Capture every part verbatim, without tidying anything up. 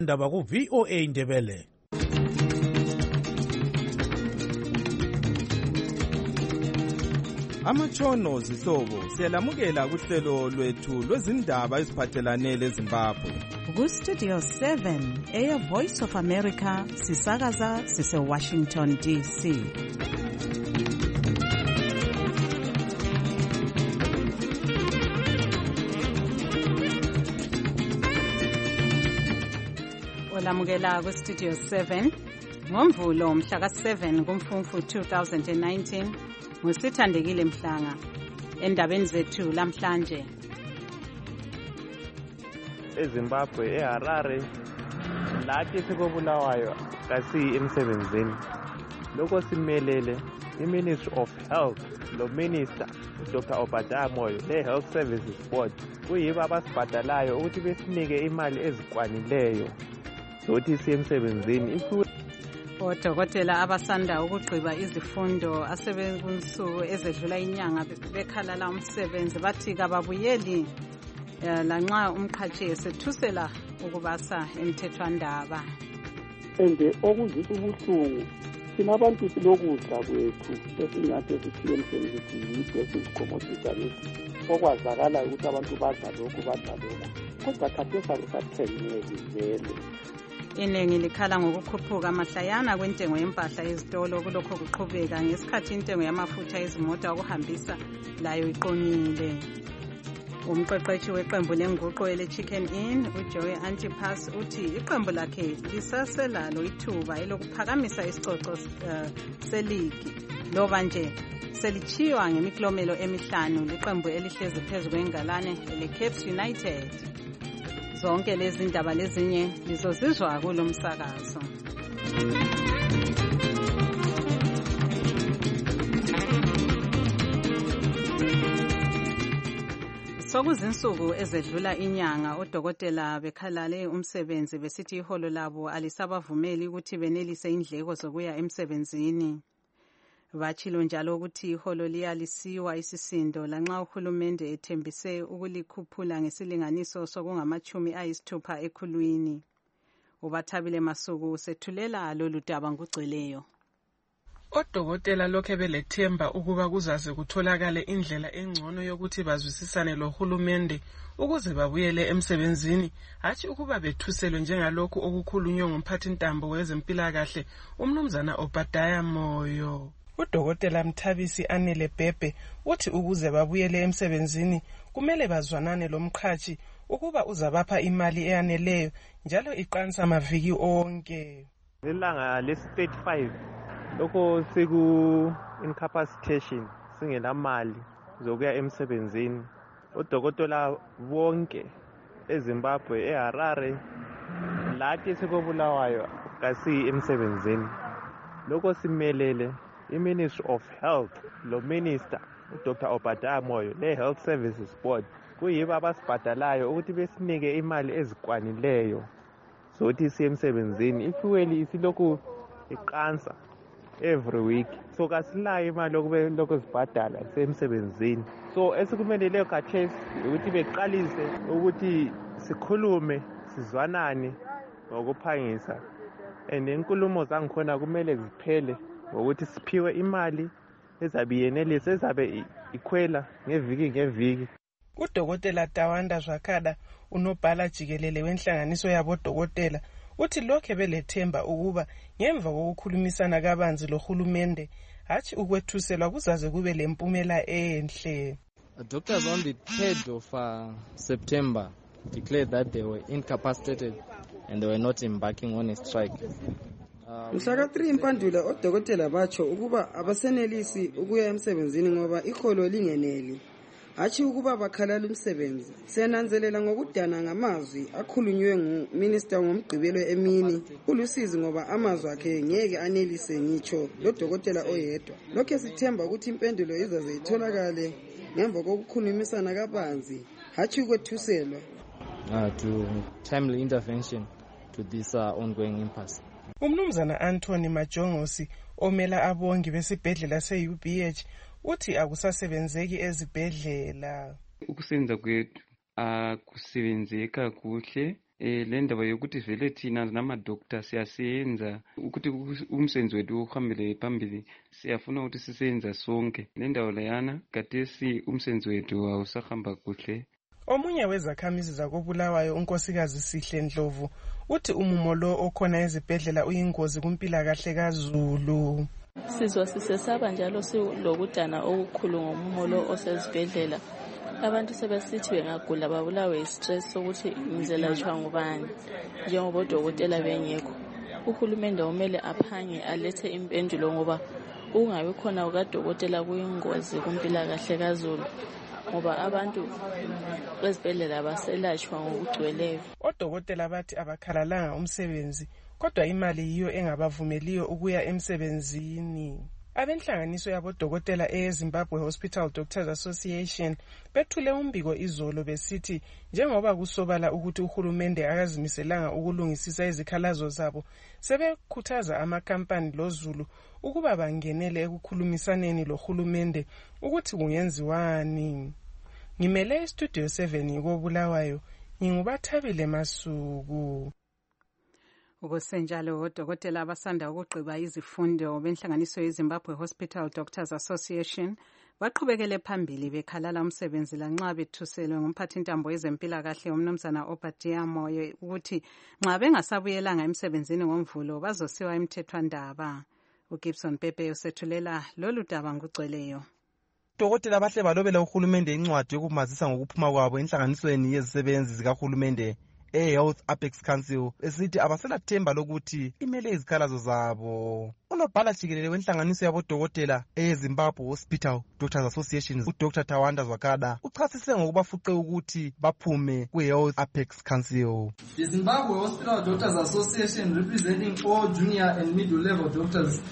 Ndaba ku V O A Ndebele. Amatshono zihlobo siyalamukela kuhlelo lwethu lwezindaba eziphathelane leZimbabwe. Ku Studio seven, Air Voice of America, sisakaza sise Washington D C. Olamukela ku Studio seven, ngomvulo mhla ka seven kuMfumfu two thousand nineteen. Ngusithandekile Mhlanga endabeni zethu lamhlanje. eZimbabwe eHarare lathi sikobulawayo kasi emsebenzini lokho simelele iMinistry of Health lo Minister Doctor Obadiah Moyo le Health Services Board kuyiba abasibhadalayo ukuthi besinike imali ezikwanileyo zokuthi siye emsebenzini. Odokotela abasanda ukugqiba izifundo asebenkunsuku ezedlula inyanga bekhalala umsebenzi bathi kababuyeli lanxa umqhatshi esethusela ukubasa emthethwandaba. Ende okuzisa ubuhlungu thina abantu silokudla kwethu esingathi sithiye emsebenzini yidwa sizigomotisa lezi okwazakala ukuthi abantu badla lokhu badla lokhu kodwa khathesi akusathengeki vele. Iningi likhala ngokukhuphuka amahlayana kwentengo yempahla ezitolo kulokho kuqhubeka ngesikhathi intengo yamafutha ezimota okuhambisa layo iqonyile. Umqeqeshi weqembu lenguqo ele Chicken Inn uJoey Antipas uthi iqembu lakhe lisaselalo ithuba elokuphakamisa isicoco uh, seligi loba nje selichiywa ngemiklomelo emihlanu liqembu elihlezi phezu kwengalane ele Cape United. Zonke lezi ndaba lezinye lizozizwa kulo msakazo. Sokuzinsuku ezedlula inyanga odokotela bekhalale umsebenzi besithi iholo labo alisabavumeli ukuthi benelise indleko zokuya emsebenzini. Bachilo njalo ukuthi iholo liyalisiwa isisindo lanxa uhulumende ethembise ukulikhuphula ngesilinganiso sokungamachumi ayisithupha ekhulwini. Ubathabile Masuku sethulela lolu daba ngugcweleyo. Odokotela lokhe belethemba ukuba kuzaze kutholakale indlela engcono yokuthi bazwisisane lohulumende ukuze babuyele emsebenzini hathi ukuba bethuselwe njengalokhu okukhulunywe ngumphathintambo wezempilakahle umnumzana Obadiah Moyo. Udokotela Mthabisi Anele Bhebhe uthi ukuze babuyele emsebenzini kumele bazwanane lomqhatshi ukuba uzabapha imali eyaneleyo njalo iqanisa amaviki onke. Ilanga lesi thirty-five lokho siku incapacitation singenamali zokuya emsebenzini. Odokotela bonke eZimbabwe eHarare lathi sikobulawayo kasi emsebenzini lokho simelele iMinistry of Health lo Minister Doctor Obadiah Moyo le Health Services Board kuyiba abasibhadalayo ukuthi besinike imali ezikwanileyo zokuthi siye emsebenzini. Ifueli isilokhu iqansa every week so kasilayo imali lokube lokho sibhadala semsebenzini. So esikumele leyo khathesi ukuthi beqalise ukuthi sikhulume sizwanane ngokuphangisa and inkulumo zangikhona kumele ziphele ukuthi siphiwe imali ezabe yenelisa ezabe ikhwela ngeviki ngeviki. Udokotela Tawanda Zwakhada unobhala jikelele wenhlanganiso yabodokotela uthi lokhe belethemba ukuba ngemva kokukhulumisana kabanzi lohulumende hathi ukwethuselwa kuzaze kube lempumela enhle. Doctors on the third of uh, September declared that they were incapacitated and they were not embarking on a strike. Mhla three impandula odokotela batsho ukuba abasenelisi ukuya emsebenzini ngoba iholo lingeneli. Hathi ukuba bakhalala umsebenzi. Senanzelela ngokudana ngamazwi akhulunywe nguminister ngomgqibelo emini. Ulusizi ngoba amazwi akhe ngeke anelise ngitsho lo dokotela oyedwa. Lokho sithemba ukuthi impendulo izaze itholakale ngemva kokukhulumisana kabanzi hathi ukwethuselwa. Uh, to timely intervention to this uh, ongoing impasse. Umnumzana Anthony Majongosi omela abongi besibhedlela se-U B H uthi akusasebenzeki ezibhedlela. Ukusebenza kwethu akusebenzeka kuhle eh le ndaba yokuthi vele thina namadokta siyasebenza ukuthi umsebenzi wethu uhambele phambili, siyafuna ukuthi sisebenza sonke. Le ndawo leyana gadesi umsebenzi wethu awusahamba kuhle. Omunye wezakhamizi zakobulawayo unkosikazi Sihle Ndlovu uthi umumo lo okhona ezibhedlela uyingozi kumpilakahle kaZulu. Sizwa sisesaba njalo silokudana okukhulu ngomumo lo osezibhedlela. Abantu sebesithi bengagula babulawe istress sokuthi ngizelatshwa ngubani njengoba odokotela bengekho. Uhulumende umele aphange alethe impendulo ngoba ungabe khona ukadokotela kuyingozi kumpilakahle kaZulu, ngoba abantu bezibhedlela baselatshwa ngokugcweleyo. Odokotela bathi abakhalalanga umsebenzi, kodwa imali yiyo engabavumeliyo ukuya emsebenzini. Abenhlanganiso yabodokotela eZimbabwe Hospital Doctors Association bethule umbiko izolo besithi njengoba kusobala ukuthi uhulumende akazimiselanga ukulungisisa izikhalazo zabo, sebekhuthaza amakampani loZulu ukuba bangenele ekukhulumisaneni lohulumende ukuthi kungenziwani. Ngimele iStudio seven kobulawayo, ngingubathabile Masuku. Ukusenjalo odokotela abasanda ukugqiba izifundo benhlanganiso yeZimbabwe Hospital Doctors Association baqhubekele phambili bekhalala umsebenzi lanxa bethuselwe ngumphathintambo wezempilakahle umnumzana Obadiah Moyo ukuthi nxa bengasabuyelanga emsebenzini ngomvulo bazosiwa emthethwandaba. uGibson Pepe usethulela lolu daba ngugcweleyo. Odokotela bahle balobela uhulumende incwadi yokumazisa ngokuphuma kwabo enhlanganisweni yezisebenzi zikahulumende e-Health Apex Council esithi abaselathemba lokuthi imele izikhalazo zabo. Unobhala jikelele wenhlanganiso yabodokotela eZimbabwe Hospital Doctors Association uDr Tawanda Zwakada uchasise ngokubafuqe ukuthi baphume kwi-Health Apex Council. The Zimbabwe Hospital Doctors Association representing all junior and middle level doctors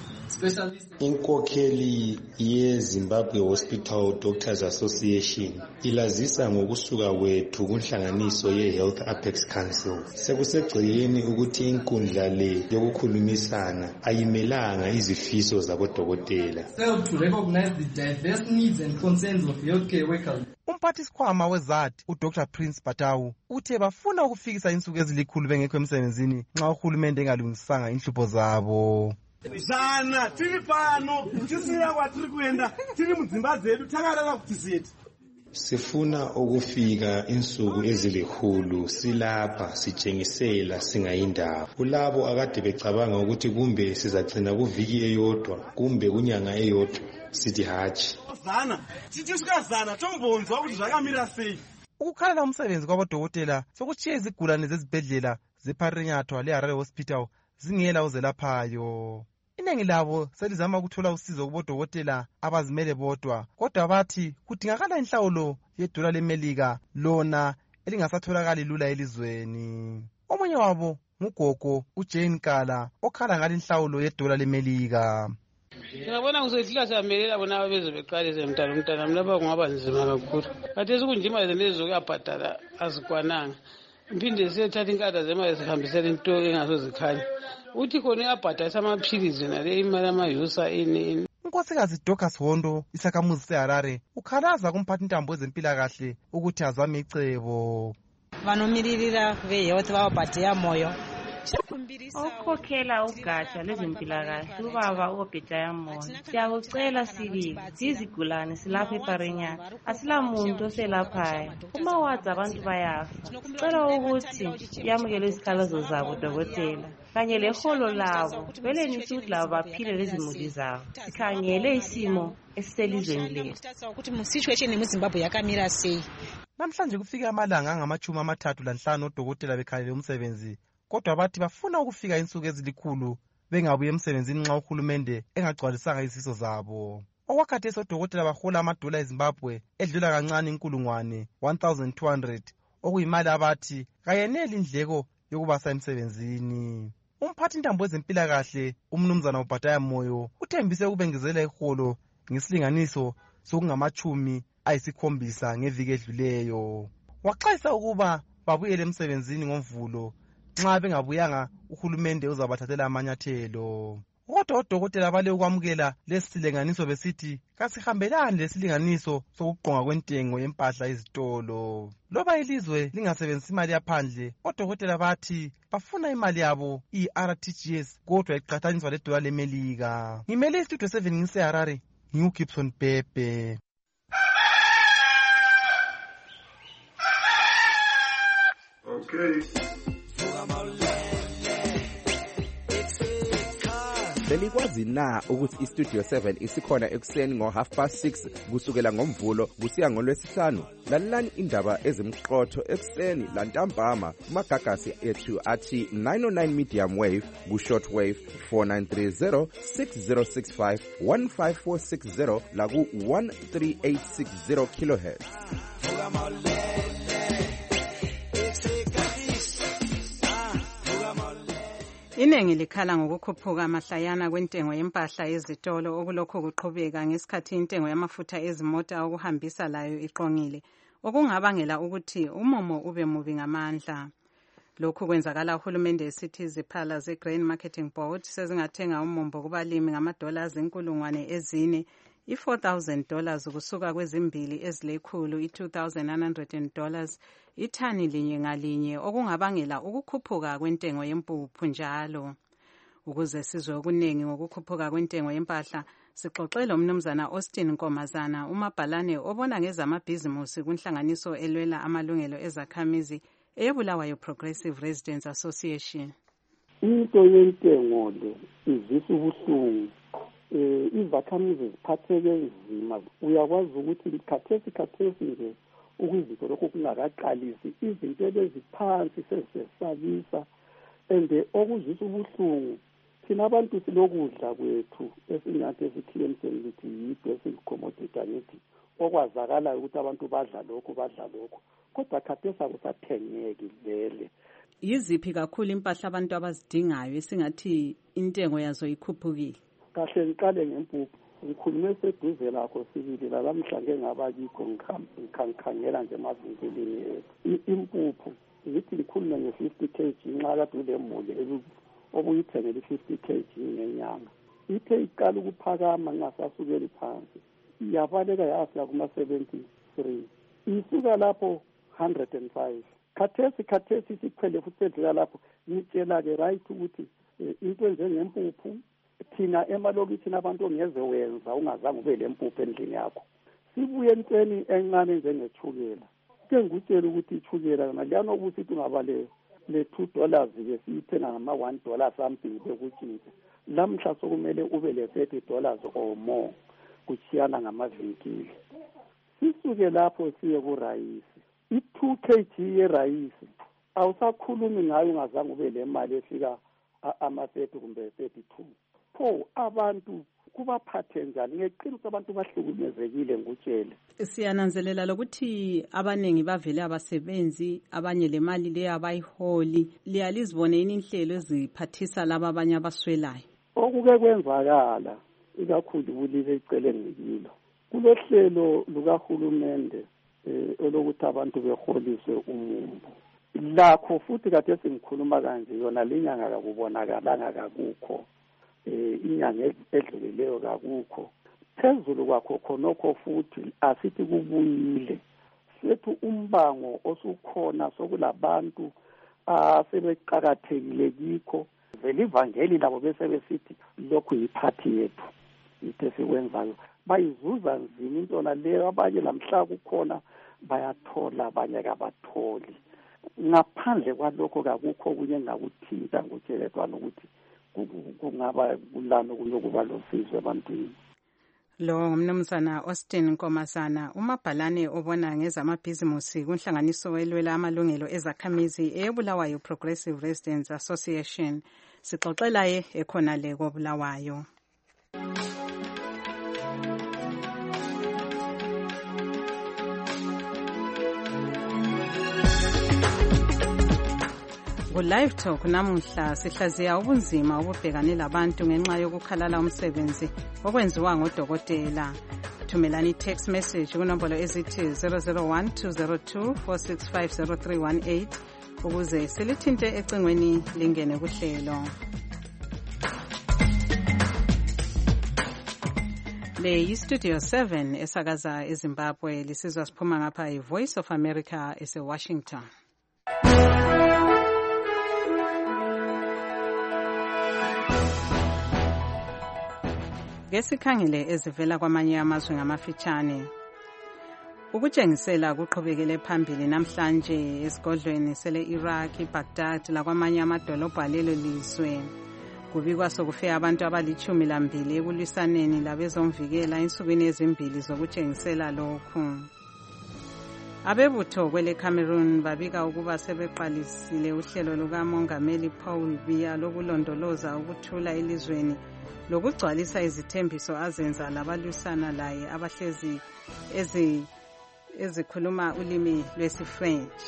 Inkokheli yeZimbabwe Hospital Doctors Association ilazisa ngokusuka kwethu kunhlanganiso ye-Health Apex Council. Sekusegcekeni ukuthi inkundla le yokukhulumisana ayimelanga izifiso zabodokotela. Failed to recognize the diverse needs and concerns of healthcare workers. Umphathisikhwama wezati uDr Prince Batawu uthe bafuna ukufikisa insuku ezilikhulu bengekho emsebenzini nxa uhulumende engalungisanga inhlupho zabo. Zana tiri pano tisiya kwatiri kuenda tiri mudzimba dzedu takarara kuti zeti. Sifuna ukufika insuku ezilikhulu silapha sitshengisela singayindawo. Kulabo akade becabanga ukuthi kumbe sizagcina kuviki eyodwa kumbe kunyanga eyodwa sithi hatshi. Zana titisukazana tombonzwa ukuthi zvakamira sei. Ukukhalala umsebenzi kwabodokotela sokutshiya izigulane zezibhedlela zePharenyathwa leHarare Hospital zingela uzelaphayo. Iningi labo selizama ukuthola usizo kubodokotela abazimele bodwa, kodwa bathi kudingakala inhlawulo yedola leMelika lona elingasatholakali lula elizweni. Omunye wabo ngugogo uJane Kala okhala ngale inhlawulo yedola leMelika. Ngiyabona ngizohlala siyamelela bona abeze beqalise mntana umntana lapha kungaba nzima kakhulu. Kade sikunjima lezo kuyabhadala azikwananga. Mphinde siyethatha inkada zemali zihambisela into engasozikhanya. Uthi khona uyabhadalisa amaphilizi nale imali amayusa ini. Unkosikazi Dorcas Hondo isakhamuzi seHarare ukhalaza kumphathintambo wezempilakahle ukuthi azame icebo. Vanomiririra vehealth vaObadiah Moyo okhokhela ugatsha lwezempilakahle ubaba uObadiah Moyo siyakucela sibili izigulane silapha ePharenyathwa asilamuntu oselaphayo uma wazi abantu bayafa. Sicela ukuthi yamukele izikhalazo zabo dokotela kanye leholo labo belenise ukuthi labo baphile lezimuli zabo. Sikhangele isimo esiselizweni lethu ukuthi musituation emuZimbabwe yakamira sei. Namhlanje kufika amalanga angamachumi amathathu lanhlanu odokotela bekhalele umsebenzi, kodwa bathi bafuna ukufika insuku ezilikhulu bengabuye emsebenzini nxa uhulumende engagcwalisanga izifiso zabo. Okwakhathesi odokotela bahola amadola eZimbabwe edlula kancane inkulungwane one thousand two hundred okuyimali abathi kayeneli indleko yokubasa emsebenzini. Umphathintambo wezempilakahle umnumzana Obadiah Moyo uthembise ukubengezela iholo ngesilinganiso sokungamachumi ayisikhombisa ngeviki edluleyo. Waxwayisa ukuba babuyele emsebenzini ngomvulo nxa bengabuyanga uhulumende uzabathathela amanyathelo. kodwa odokotela bale ukwamukela lesi silinganiso besithi kasihambelani lesilinganiso sokugqonga kwentengo yempahla ezitolo. Loba ilizwe lingasebenzisi imali yaphandle, odokotela bathi bafuna imali yabo i-R T G S kodwa iqhathaniswa ledola leMelika. Ngimele istudio seven ngiseHarare, ngiuGibson Pepe. Okay. Belikwazi na ukuthi iStudio seven isikhona ekuseni ngo half past six kusukela ngomvulo kusiya ngolwesihlanu? Lalelani indaba ezimqotho ekuseni lantambama kumagagasi ethu athi nine oh nine medium wave ku-short wave four nine three zero six zero six five one five four six zero la ku one three eight six zero kilohertz. Iningi likhala ngokukhuphuka amahlayana kwentengo yempahla ezitolo okulokho kuqhubeka ngesikhathi intengo yamafutha ezimota okuhambisa layo iqongile, okungabangela ukuthi umumo ube mubi ngamandla. Lokhu kwenzakala uhulumende esithi iziphala ze-Grain Marketing Board sezingathenga umumbo kubalimi ngamadollars inkulungwane ezine, i-four thousand dollars kusuka kwezimbili ezilekhulu, i-two thousand nine hundred dollars ithani linye ngalinye, okungabangela ukukhuphuka kwentengo yempuphu njalo. Ukuze sizwe okuningi ngokukhuphuka kwentengo yempahla, sixoxele umnumzana Austin Nkomazana, umabhalane obona ngezamabhizimusi kunhlanganiso elwela amalungelo ezakhamizi eyeBulawayo Progressive Residents Association. Into yentengo le izisa ubuhlungu. Eh izakhamizi ziphatheke nzima. Uyakwazi ukuthi khathesi khathesi nje ukuzizo lokho kungakaqalisi izinto eziphansi sesesabisa ende okuzisa ubuhlungu thina abantu silokudla kwethu esingathi esithi emsebenzini yi-basic commodity angithi okwazakala ukuthi abantu badla lokho badla lokho kodwa khathesi akusathengeki vele. Yiziphi kakhulu impahla abantu abazidingayo esingathi intengo yazo ikhuphukile? Kahle ngiqale ngempuphu. Ngikhulume seduze lakho sibili lalamhlanje ngabakikho ngikhankhangela nje emazinkeleni ethu. Impuphu ngithi ngikhulume nge-fifty kilograms nxa kade ulemuli obuyithengele i-fifty kilograms ngenyanga. Ithe iqala ukuphakama ngasasukeli phansi. Iyabaleka yafika kuma-seventy-three. Isuka lapho one hundred and five. Khathesi khathesi siphele futhi sedlula lapho. Ngitshela-ke right ukuthi into njengempuphu thina emalokishini abantu ongeze wenza ungazange ube lempuphu endlini yakho. Sibuye entweni encane njengethukela. Ke ngutshela ukuthi ithukela yona liyana obusithi ungaba le le two dollars ke siyithenga ngama one dollar something bekutshintshe. Lamhla sokumele ube le thirty dollars or more kuchiyana ngamavinkili. Sisuke lapho siye ku rice. I two kilograms ye rice awusakhulumi ngayo ungazange ube le mali efika ama thirty kumbe thirty-two. Pho abantu kubaphathe njani? Ngeqiniso abantu bahlukumezekile ngutshele. Siyananzelela lokuthi abanengi bavele abasebenzi, abanye le mali le abayiholi. Liyalizibone inhlelo eziphathisa laba abanye abaswelayo. Okuke kwenzakala ikakhulu kulile icele ngikilo. Kulohlelo lukahulumende elokuthi abantu beholiswe umumbo. Lakho futhi kade singikhuluma kanje yona linyanga kakubonakalanga kakukho. Eh inyanga edlulileyo kakukho. Phezulu kwakho khonokho futhi asithi kubuyile. Sethu umbango osukhona sokulabantu asebeqhakathekile kikho. Vele ivangeli labo bese besithi lokhu yiphathi yethu. Ithe sikwenzayo. Bayizuza nzima into la leyo abanye lamhla kukhona bayathola abanye kabatholi. Ngaphandle kwalokho kakukho kunye ngakuthinta ngotshelekwana ukuthi kungaba kulano kuyokuba losizo ebantwini. Lo ngumnumzana Austin Nkomasana, umabhalane obona ngezamabhizimusi kunhlanganiso elwela amalungelo ezakhamizi eyeBulawayo Progressive Residents Association. Sixoxela ye ekhona le koBulawayo. Live Talk namuhla sihlaziya ubunzima obubhekane labantu ngenxa yokukhalala umsebenzi okwenziwa ngodokotela. Thumelani text message kunombolo ezithi zero zero one two zero two four six five zero three one eight ukuze silithinte ecingweni lingene kuhlelo. Le yi-Studio seven esakaza eZimbabwe lisizwa siphuma ngapha i-Voice of America ese-Washington. Ngesikhangele ezivela kwamanye amazwe ngamafitshane. Ukutshengisela kuqhubekele phambili namhlanje esigodlweni sele-Iraq, iBaghdad lakwamanye amadolobha alelo lizwe. Kubikwa sokufe abantu abalichumi lambili ekulwisaneni labezomvikela ensukwini ezimbili zokutshengisela lokhu. Abebutho kwele Cameroon babika ukuba sebeqalisile uhlelo lukaMongameli Paul Biya lokulondoloza ukuthula elizweni lokugcwalisa izithembiso azenza labalwisana laye abahlezi ezi ezikhuluma ulimi lwesiFrench.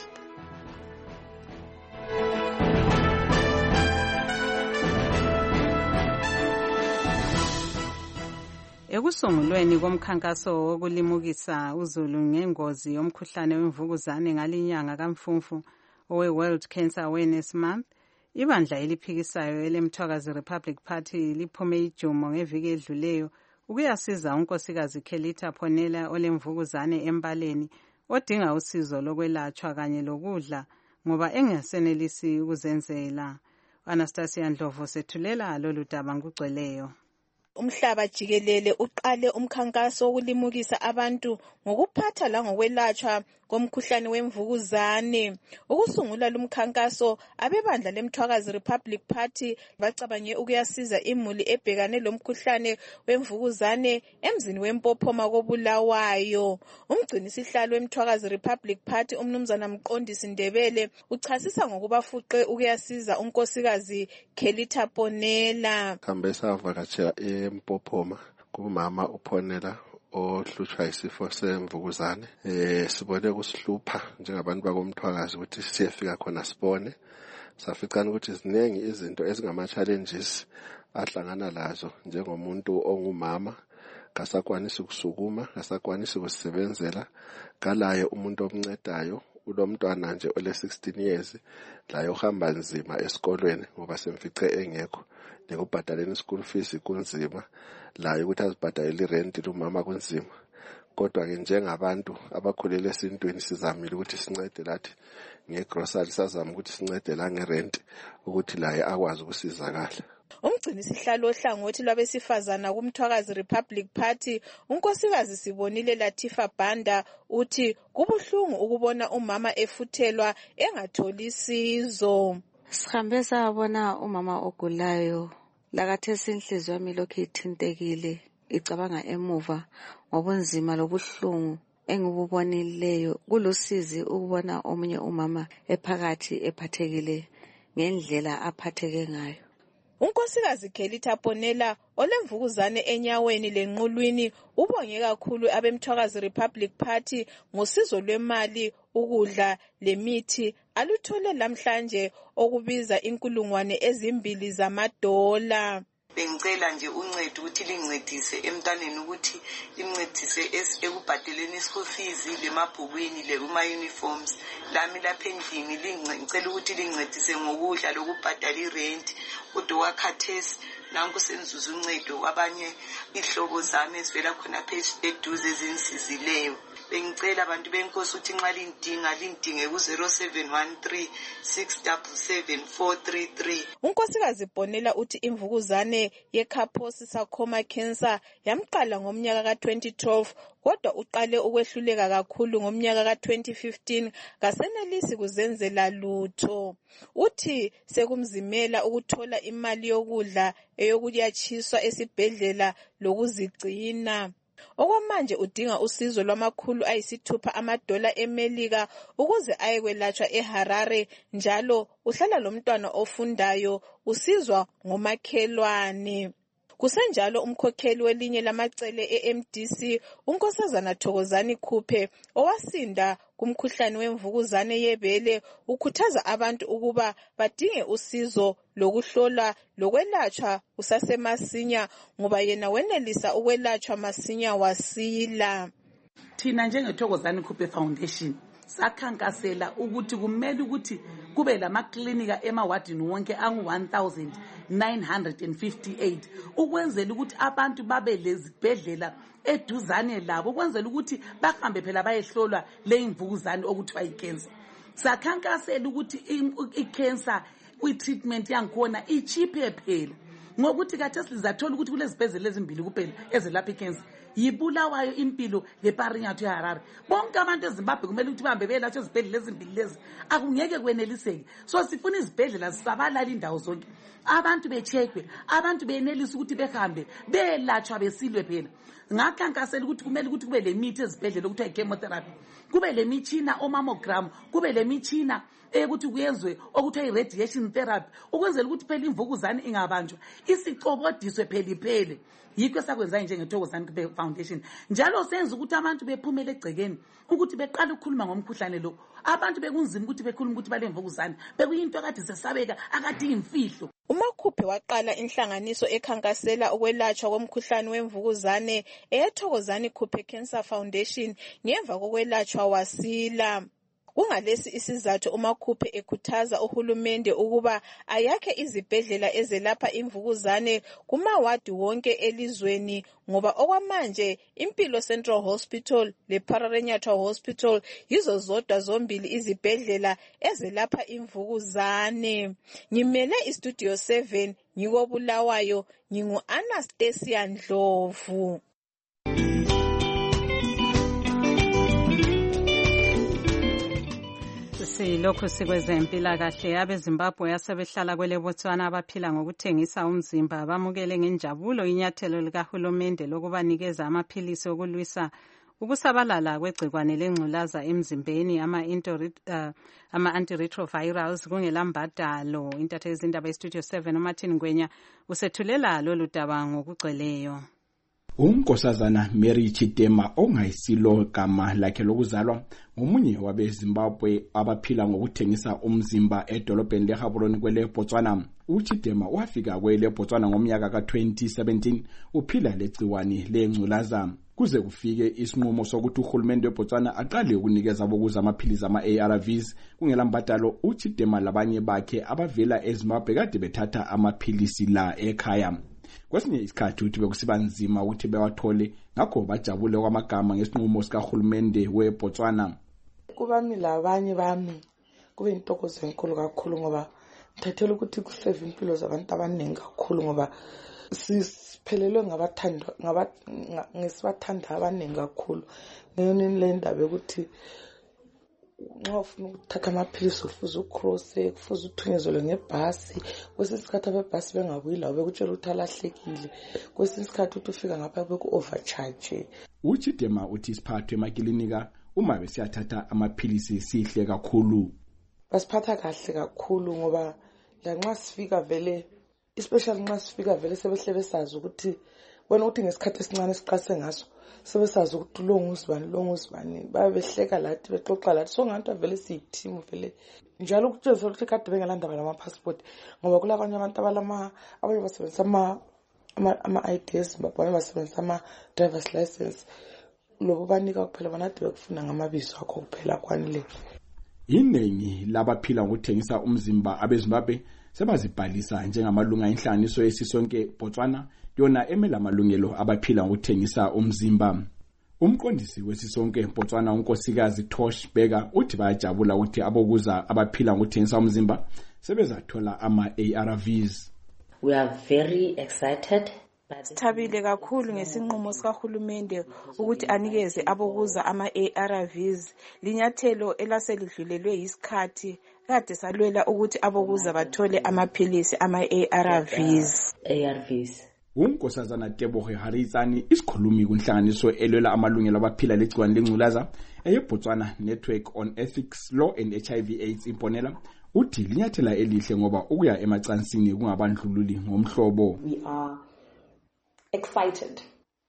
Ekusungulweni komkhankaso wokulimukisa uzulu ngengozi yomkhuhlane wemvukuzane ngalinyanga kaMfumfu owe World Cancer Awareness Month, ibandla eliphikisayo elemthwakazi Republic Party liphume ijumo ngeviki edluleyo ukuyasiza unkosikazi Kelita Ponela olemvukuzane embaleni odinga usizo lokwelatshwa kanye lokudla ngoba engasenelisi ukuzenzela. Anastasia Ndlovu sethulela lolu daba ngugcweleyo. Umhlaba jikelele uqale umkhankaso wokulimukisa abantu ngokuphatha la ngokwelatshwa komkhuhlane wemvukuzane. Ukusungula lumkhankaso abebandla lemthwakazi Republic Party bacabange ukuyasiza imuli ebhekane lomkhuhlane wemvukuzane emzini wempophoma koBulawayo. Umgcinisihlalo wemthwakazi Republic Party umnumzana Mqondisi Ndebele uchasisa ngokubafuqe ukuyasiza unkosikazi Kelita Ponela. Khambesa vakatshela empophoma kumama uPonela ohlutshwa isifo semvukuzane. Eh sibone kusihlupha njengabantu bakomthwakazi ukuthi siyefika khona sibone. Saficana ukuthi ziningi izinto ezingama challenges ahlangana lazo njengomuntu ongumama, kasakwanisi ukusukuma, kasakwanisi ukusebenzela, kalaye umuntu omncedayo ulomntwana nje ole sixteen years laye uhamba nzima esikolweni ngoba semfice engekho. Nekubhadaleni school fees kunzima, laye ukuthi azibhadalele rent lumama kunzima. Kodwa ke njengabantu abakhulele esintweni sizamile ukuthi sincede lathi ngegrocery, sazama ukuthi sincede la ngerent ukuthi laye akwazi ukusizakala. Umgcinisihlalo ohlangothi lwabesifazana kumthwakazi Republic Party unkosikazi Sibonile Latifa Banda uthi kubuhlungu ukubona umama efuthelwa engatholi sizo. Sihambe sabona umama ogulayo lakathesi inhliziyo yami lokhu ithintekile icabanga emuva ngobunzima lobuhlungu engibubonileyo. Kulusizi ukubona omunye umama ephakathi ephathekile ngendlela aphatheke ngayo. Unkosikazi Kelita Ponela olemvukuzane enyaweni lenqulwini ubonge kakhulu abemthwakazi Republic Party ngosizo lwemali, ukudla lemithi aluthole lamhlanje okubiza inkulungwane ezimbili zamadola. Bengicela nje uncedo ukuthi lincedise emntaneni ukuthi lincedise ekubhadeleni school fees lemabhukwini lekuma uniforms lami lapha endlini. Lingicela ukuthi lincedise ngokudla lokubhadala irent. Kodwa wakhathesi nanku senzuza uncedo abanye ihlobo zami ezivela khona phezulu eduze ezinsizileyo. Bengicela abantu benkosi ukuthi nxa lindinga lindinge ku zero seven one three six seven seven four three three. Unkosikazi Ponela uthi imvukuzane yeKaposi sarcoma cancer yamqala ngomnyaka ka twenty twelve kodwa uqale ukwehluleka kakhulu ngomnyaka ka twenty fifteen kasenelisi kuzenzela lutho. Uthi sekumzimela ukuthola imali yokudla eyokuyatshiswa esibhedlela lokuzigcina. Okwamanje udinga usizo lwamakhulu ayisithupha amadola eMelika ukuze ayekwelatshwa eHarare, njalo uhlala lomntwana ofundayo usizwa ngomakhelwane. Kusenjalo umkhokheli welinye lamacele e-M D C unkosazana Thokozani Khuphe owasinda kumkhuhlane wemvukuzane yebele ukhuthaza abantu ukuba badinge usizo lokuhlola lokwelatshwa usasemasinya ngoba yena wenelisa ukwelatshwa masinya wasila. Thina njengeThokozani Khuphe Foundation sakhankasela ukuthi kumele ukuthi kube lamaklinika emawadini wonke angu one thousand nine hundred fifty-eight ukwenzela ukuthi abantu babe lezibhedlela eduzane labo ukwenzela ukuthi bahambe phela bayehlolwa le imvukuzane okuthiwa icancer. Sakhankasela ukuthi icancer kwi-treatment yangikhona ichiphe phela ngokuthi kade sizathola ukuthi kulezibhedlela ezimbili kuphela ezelapha icancer yibulawayo impilo leParinyathu eHarare. Bonke abantu eZimbabwe kumele ukuthi bahambe beyelatshwa ezibhedlela ezimbili lezi akungeke kweneliseke. So sifuna izibhedlela zisabalala indawo zonke abantu becheckwe abantu benelisa ukuthi behambe beyelatshwa besilwe phela. Ngakhankasela ukuthi kumele ukuthi kube lemithi ezibhedlela okuthiwa ichemotherapy kube lemitshina omammogram kube lemitshina ukuthi kuyenzwe okuthiwa iradiation therapy ukwenzela ukuthi phela imvukuzane ingabanjwa isicobodiswe phela iphele. Yikho esakwenza njengeThokozani Foundation njalo senza ukuthi abantu bephumele egcekeni ukuthi beqala ukukhuluma ngomkhuhlane lo abantu bekunzima ukuthi bekhuluma ukuthi balemvukuzane bekuyinto akade sesabeka akade imfihlo. uMakhuphe waqala inhlanganiso ekhankasela ukwelatshwa komkhuhlane wemvukuzane eyeThokozani Khuphe Cancer Foundation ngemva kokwelatshwa wasila. Kungalesi isizathu uMakhuphe ekhuthaza uhulumende ukuba ayakhe izibhedlela ezelapha imvukuzane kumawadi wonke elizweni ngoba okwamanje Impilo Central Hospital leParinyathu Hospital yizo zodwa zombili izibhedlela ezelapha imvukuzane. Ngimele iStudio seven ngikobulawayo ngingu Anastasia Ndlovu. Silokhu sikwezempilakahle abeZimbabwe asebehlala kwele Botswana abaphila ngokuthengisa umzimba bamukele ngenjabulo inyathelo likahulumende lokubanikeza amaphilisi okulwisa ukusabalala kwegcikwane lengculaza emzimbeni ama antiretrovirals kungelambadalo. Intatheli indaba yeStudio seven uMartin Ngwenya usethulela lolu daba ngokugcweleyo. Unkosazana Mary Chitema ongayisilo gama lakhe lokuzalwa ngomunye wabeZimbabwe abaphila ngokuthengisa umzimba edolobheni leGaborone kwele Botswana. uChitema wafika kwele Botswana ngomnyaka ka twenty seventeen uphila legciwane lengculaza kuze kufike isinqumo sokuthi uhulumende weBotswana aqale ukunikeza abokuza amaphilizi ama A R Vs kungelambadalo. uChitema labanye bakhe abavela eZimbabwe kade bethatha amaphilisi la ekhaya. Kwesinye isikhathi uthi bekusiba nzima ukuthi bewathole ngakho bajabule kwamagama ngesinqumo sikahulumende weBotswana. Kubami labanye bami kube intokozo enkulu kakhulu ngoba thathela ukuthi kusave impilo zabantu abaningi kakhulu ngoba siphelelwe ngabathandwa ngaba ngesibathanda abaningi kakhulu. Ngiyona le ndaba ukuthi nxa ufuna ukuthatha amaphilisi ufuze ucrosse kufuze uthunyezwe ngebhasi kwesinye isikhathi abebhasi bengabuyi lawo bekutshela ukuthi alahlekile kwesinye isikhathi uthi ufika ngapha beku overcharge. uChitema uthi isiphathwe emakilinika uma besiyathatha amaphilisi sihle kakhulu. Basiphatha kahle kakhulu ngoba la nxa sifika vele especially nxa sifika vele sebehle besazi ukuthi wena uthi ngesikhathi esincane siqase ngaso sebesazi ukuthi lo nguzibani lo nguzibani babehleka lathi bexoxa lathi so nganto vele siyiteam vele njalo ukutshela ukuthi kade bengalandaba lama passport ngoba kulabanye abantu abalama abanye basebenzisa ama ama I Ds abanye basebenzisa ama driver's license lobo banika kuphela banade bekufuna ngamabizo akho kuphela kwanele. Iningi labaphila ngokuthengisa umzimba abeZimbabwe sebazibhalisa njengamalunga enhlanganiso yesisonke Botswana yona emela amalungelo abaphila ngokuthengisa umzimba. Umqondisi wesisonke Botswana unkosikazi Tosh Bega uthi bayajabula ukuthi abokuza abaphila ngokuthengisa umzimba sebezathola ama A R Vs. We are very excited. Sithabile kakhulu ngesinqumo sikahulumende ukuthi anikeze abokuza ama A R Vs. Linyathelo elaselidlulelwe isikhathi kade salwela ukuthi abokuza bathole amaphilisi ama A R Vs. A R Vs. Unkosazana Teboge Haritsani isikhulumi kunhlanganiso elwela amalungelo abaphila legciwane lengculaza eyeBotswana Network on Ethics Law and H I V AIDS imponela uthi linyathela elihle ngoba ukuya emacansini kungabandlululi ngomhlobo. We are excited.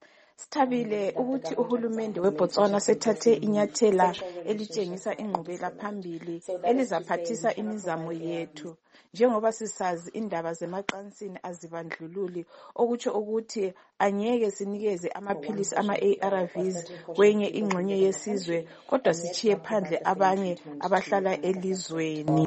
Sithabile ukuthi uhulumende weBotswana sethathe inyathela elitshengisa ingqubela phambili elizaphathisa imizamo yethu. Njengoba sisazi indaba zemacansini azibandlululi, okutsho ukuthi anyeke sinikeze amaphilisi ama-A R Vs kwenye ingxenye yesizwe kodwa sichiye phandle abanye abahlala elizweni.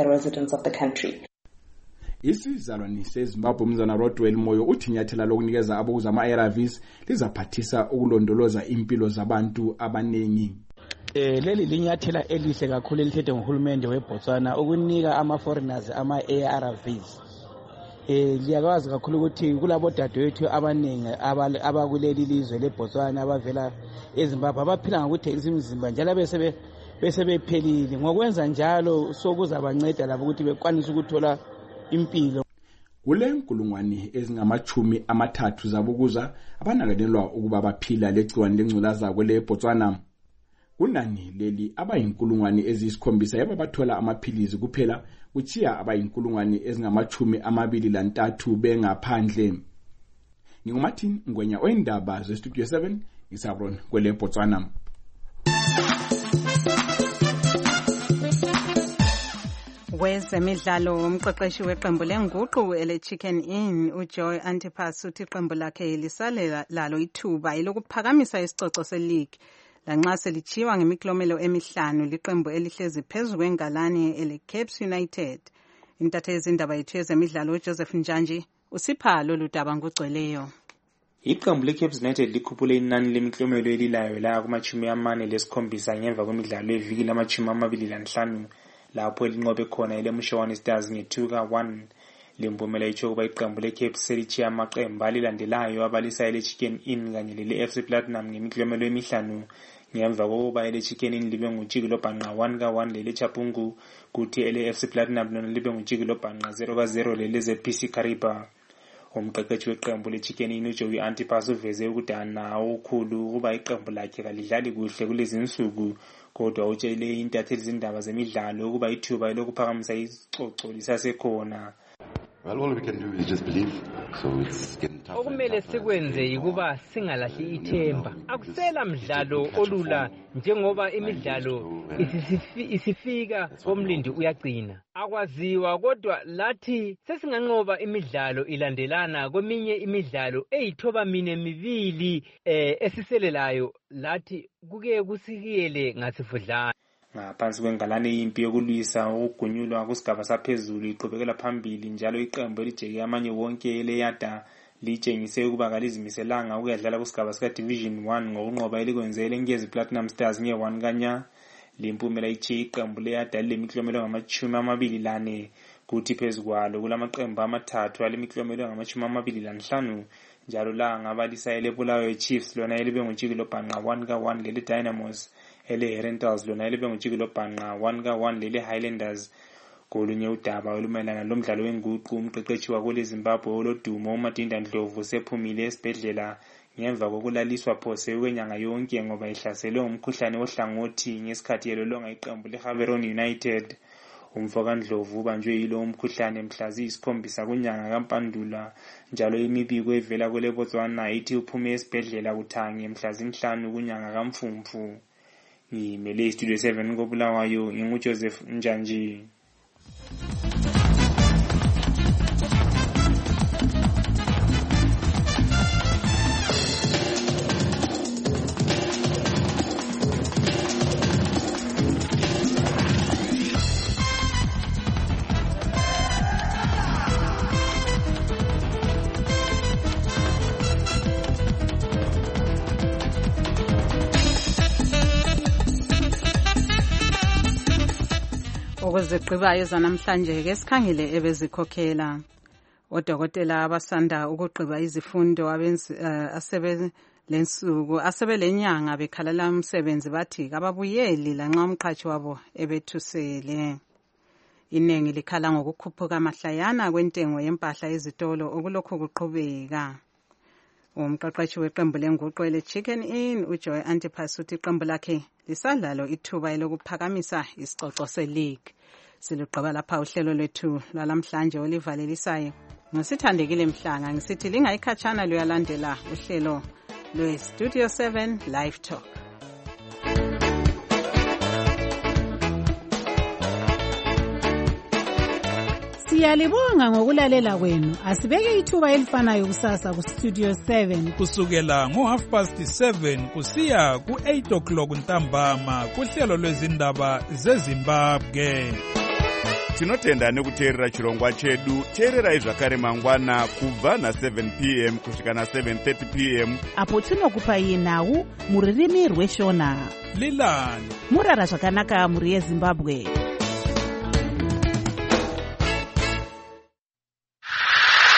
Isizalwane seZimbabwe umzana Rodwell Moyo uthi inyathela lokunikeza abokuza ama-A R Vs lizaphathisa ukulondoloza impilo zabantu abanengi. Eh leli linyathela elihle kakhulu elithethe ngohulumende weBotswana ukunika ama-foreigners ama-A R Vs. Eh liyakwazi kakhulu ukuthi kulabo dadewethu abanengi abakuleli lizwe leBotswana abavela eZimbabwe abaphila ngokuthengisa imizimba njalo bese bese bephelile. Ngokwenza njalo sokuzabanceda labo ukuthi bekwanise ukuthola impilo. Kule nkulungwane ezingamachumi amathathu zabukuza abanakanelwa ukuba baphila legciwane lengculaza kwele Botswana. Kunani leli abayinkulungwane eziyisikhombisa yaba bathola amaphilizi kuphela kuchiya abayinkulungwane ezingamachumi amabili lantathu bengaphandle. NginguMartin Ngwenya oyindaba ze Studio seven isabron kwele Botswana. Kwezemidlalo umqeqeshi weqembu lenguqu ele Chicken Inn uJoy Antipas uthi iqembu lakhe lisalela lalo ithuba elokuphakamisa isicoco seleague lanxa selichiwa ngemiklomelo emihlanu liqembu elihlezi phezulu kwengalane ele Cape United. Intathe izindaba yethu yezemidlalo Joseph Njanji usipha lolu daba ngugcweleyo. Iqembu leCape United likhuphule inani lemiklomelo elilayo la kumachumi amane lesikhombisa ngemva kwemidlalo eviki lamachumi amabili lanhlanu lapho elinqobe khona eleMshowana Stars nge-two ka one. Lempumela itsho kuba iqembu leCape selichiya amaqembu alilandelayo abalisa ele Chicken Inn kanye lele F C Platinum ngemiklomelo emihlanu ngemva kokuba ele Chicken Inn libe ngujikilo bhanqa one ka one lele Chapungu kuthi ele F C Platinum lona libe ngujikilo bhanqa zero ka zero lele Z P C Kariba. Umqeqeshi weqembu leChicken Inn uJoey Antipas uveze ukudana okukhulu kuba iqembu lakhe kalidlali kuhle kulezi insuku kodwa utshele intatheli zindaba zemidlalo ukuba ithuba lokuphakamisa isicoco lisasekhona. Well, all we can do is just believe. So it's getting tough. Okumele sikwenze yikuba singalahli ithemba. Akusela mdlalo olula njengoba imidlalo isifika komlindi uyagcina. Akwaziwa kodwa lathi sesinganqoba imidlalo ilandelana kweminye imidlalo eyithoba mine mibili eh esiselelayo lathi kuke kusikiyele ngasifudlana. Ngaphansi kwengalane impi yokulwisa ukugunyulwa kusigaba saphezulu iqhubekela phambili njalo iqembu elijeke amanye wonke eleyada litshengise ukuba kalizimiselanga ukudlala kusigaba sika Division one ngokunqoba elikwenzele eNkezi Platinum Stars nge one kanya. Lempumela ichi iqembu leyada lemiklomelo ngamachumi amabili lane kuthi phezukwalo kulamaqembu amathathu alemiklomelo ngamachumi amabili lanhlanu njalo la ngabalisa ele Bulawayo Chiefs lona elibe ngujikilo bhanqa one ka one lele Dynamos ele Rentals lona elibe ngujikilo bhanqa one ka one lele Highlanders. Kolunye udaba olumelana lomdlalo wenguqu umqeqeshi wakule Zimbabwe olodumo uMadinda Ndlovu sephumile esibhedlela ngemva kokulaliswa phose ukwenyanga yonke ngoba ihlaselwe umkhuhlane ohlangothi ngesikhathi elolonga iqembu leHaveroni United. Umfoka Ndlovu ubanjwe yilo umkhuhlane mhla ziyisikhombisa kunyanga kaMpandula njalo imibiko evela kwele Botswana ithi uphume esibhedlela kuthange mhla zinhlanu kunyanga kaMfumfu. Ngimele Studio seven koBulawayo nginguJoseph Njanji. Okuzigqibayo zanamhlanje ke sikhangile ebezikhokhela odokotela abasanda ukugqiba izifundo abenzi uh, asebe lensuku asebelenyanga bekhalala umsebenzi bathi kababuyeli lanxa umqhashi wabo ebethusele. Inengi likhala ngokukhuphuka amahlayana kwentengo yempahla ezitolo okulokhu kuqhubeka. Umqeqeshi weqembu lenguqu ele Chicken Inn uJoy Antipas uthi iqembu lakhe lisadlalo ithuba elokuphakamisa isicoco seleague. Siluqaba lapha uhlelo lwethu lwalamhlanje olivalelisayo. Ngisithandekile Mhlanga ngisithi lingayikhatshana luyalandela uhlelo lwe-Studio seven Live Talk. Siyalibonga ngokulalela kwenu. Asibeke ithuba elifanayo kusasa ku Studio seven kusukela ngo half past seven kusiya ku eight o'clock ntambama kuhlelo lwezindaba zeZimbabwe. Tinotenda nekuteerera chirongwa chedu. Teererai zvakare mangwana kubva na seven p m kusvika na seven thirty p m apo tinokupai nhau muririmi rweshona. Lilani murara zvakanaka muri yeZimbabwe.